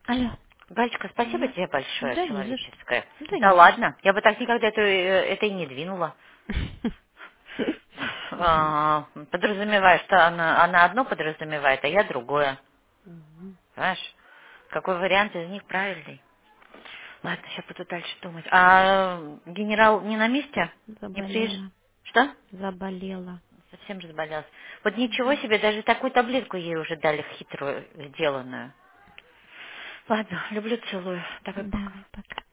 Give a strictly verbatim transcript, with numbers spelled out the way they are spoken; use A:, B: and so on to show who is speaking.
A: Алло.
B: Галечка, спасибо
A: Да.
B: тебе большое,
A: Да не за что.
B: человеческое.
A: Да
B: Да
A: не за что.
B: ладно, я бы так никогда это, э, это и не двинула.
A: Мгм.
B: А, подразумеваю, что она, она одно подразумевает, а я другое.
A: Мгм.
B: Понимаешь? Какой вариант из них правильный? Ладно, сейчас буду дальше думать. А генерал не на месте? Не приезжает?
A: Заболела.
B: Что?
A: Заболела.
B: Совсем разболелась. Вот ничего себе, даже такую таблетку ей уже дали хитрую, сделанную. Ладно, люблю, целую. Давай пока.
A: Давай, пока.